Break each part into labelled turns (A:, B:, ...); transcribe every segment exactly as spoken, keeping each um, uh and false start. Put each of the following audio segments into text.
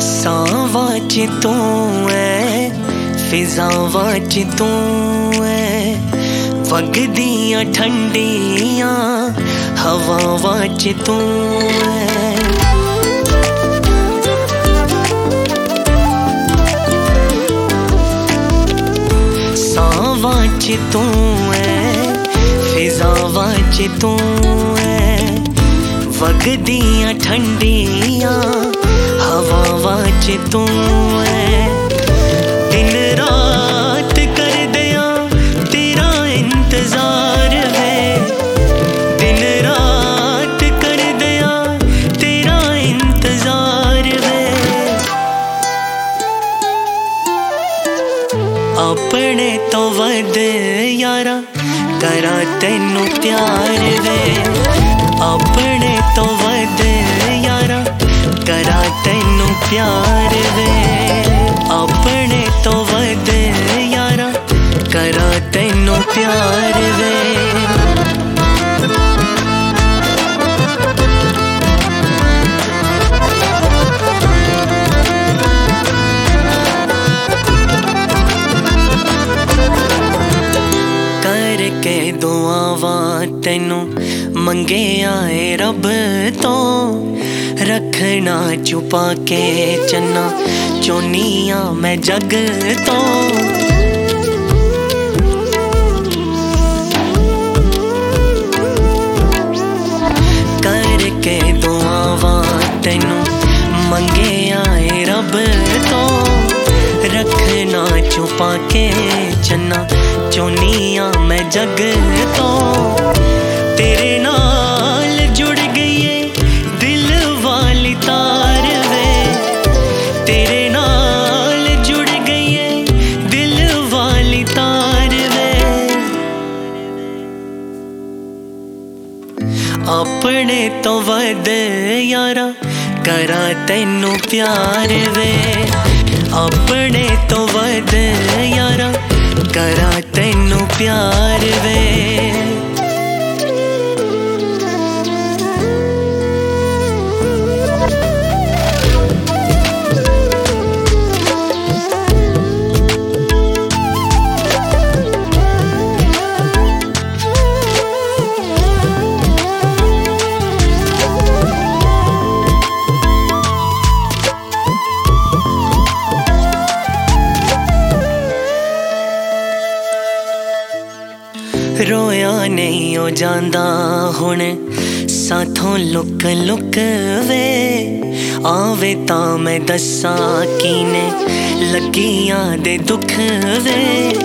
A: सावां च तू है, फिजावां च तू है, वगदियां ठंडियां हवावां च तू है। सावां च तू है, फिजावां च तू है, वगदियां ठंडियां हवावां च तू है। दिन रात कर दिया तेरा इंतजार वे, दिन रात कर दिया तेरा इंतजार वे। अपने तो वध यारा करा तेनू प्यार वे, अपने तो वध यारा करा तेनू प्यार वे, अपने तो वध यारा करा तेनू प्यार वे। करके दुआवां तेनू मंगे आए रब तो, रखना छुपा के चन्ना चोनिया मैं जग तो। करके दुआवां तेनू मंगे आए रब तो, रखना छुपा के चन्ना चोनिया मैं जग तो। तेरे नाल जुड़ गई है दिल वाली तार वे, तेरे नाल जुड़ गई है दिल वाली तार वे। अपने तो वध यारा करा तेनू प्यार वे, अपने तो वध यारा करा तेनू प्यार वे। रोया नहीं हो जांदा हुण साथों लुक लुक वे, आवे तां मैं दस्सां कीने लगियां दे दुख वे।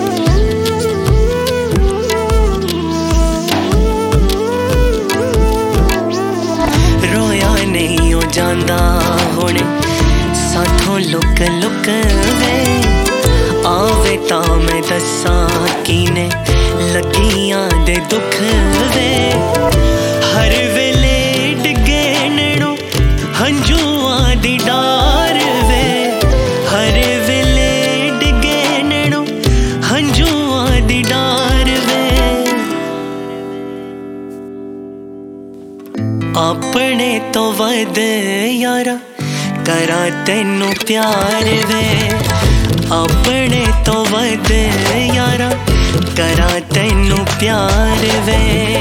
A: रोया नहीं हो जांदा हुण साथों लुक लुक वे, आवे तां मैं दस्सां कीने लगियां दे दुख वे। हर वेले डिगे नैनो हंजुआं दी डार वे, हर वेले डिगे नैनो हंजुआं दी डार वे। अपने तो वध यारा करा तेनू प्यार वे, अपने तो वध यारा करा तेनू प्यार वे।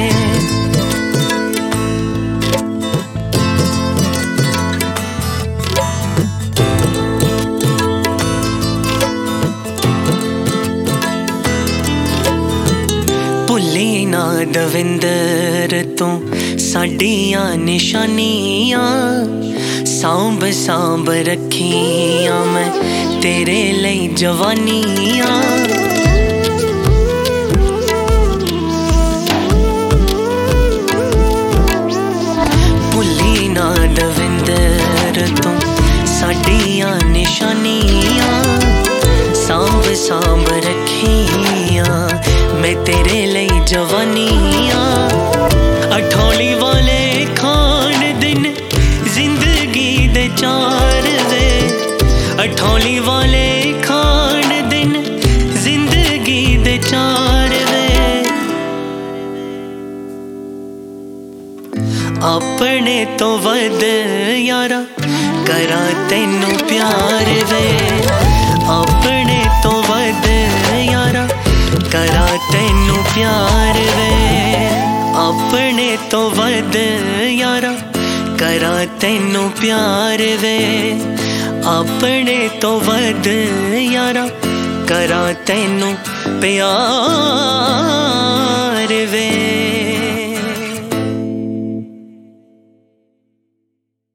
A: भुल्ली ना दविंदर तू साडियां निशानियां, सांभ सांभ रखियां मैं तेरे लई जवानियां। भुल्ली ना दविंदर तू साडियां निशानियां, सांभ सांभ रखियां मैं तेरे लई जवानियां। अठौली वाले खान दिन जिंदगी दे चार वे, अठौली वाले खान दिन जिंदगी दे चार वे। अपने तो वध यारा करा तैनू प्यार वे अपने तो वध यारा करा तैनू प्यार वे अपने तो वध यारा करा तैनू प्यार वे अपने तो वध यारा करा तैनू प्यार वे।